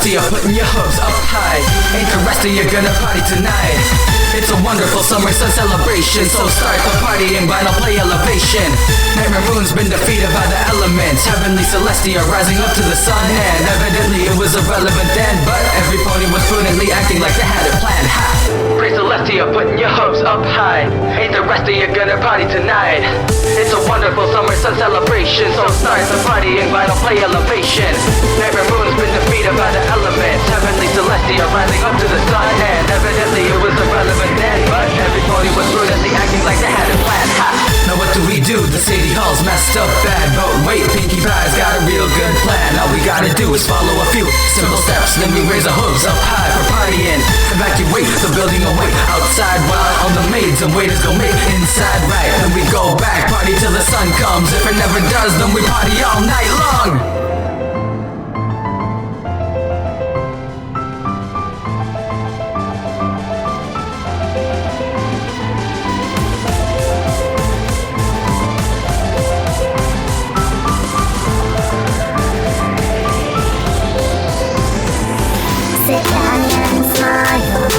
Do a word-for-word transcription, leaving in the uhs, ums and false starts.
Celestia, putting your hopes up high. Ain't the rest of you gonna party tonight? It's a wonderful summer sun celebration, so start the partying, vinyl play elevation. Nightmare Moon's been defeated by the elements. Heavenly Celestia rising up to the sun, and evidently it was irrelevant then, but every pony was prudently acting like they had it planned. Ha! Praise Celestia, putting your hopes up high. Ain't the rest of you gonna party tonight? It's a wonderful summer sun celebration, so start the partying, vinyl play elevation. Nightmare Moon's been defeated by the elements. Heavenly Celestia rising up to the sun, and evidently it was irrelevant then, but everybody was prudently acting like they had it planned. Ha! Now what do we do? The city hall's messed up bad, but wait, Pinkie Pie's got a real good plan. All we gotta do is follow a few simple steps, then we raise our hooves up high for partying. Evacuate the building away outside while all the maids and waiters go make inside right. Then we go back, party till the sun comes. If it never does, then we party all night long. Sit down and smile.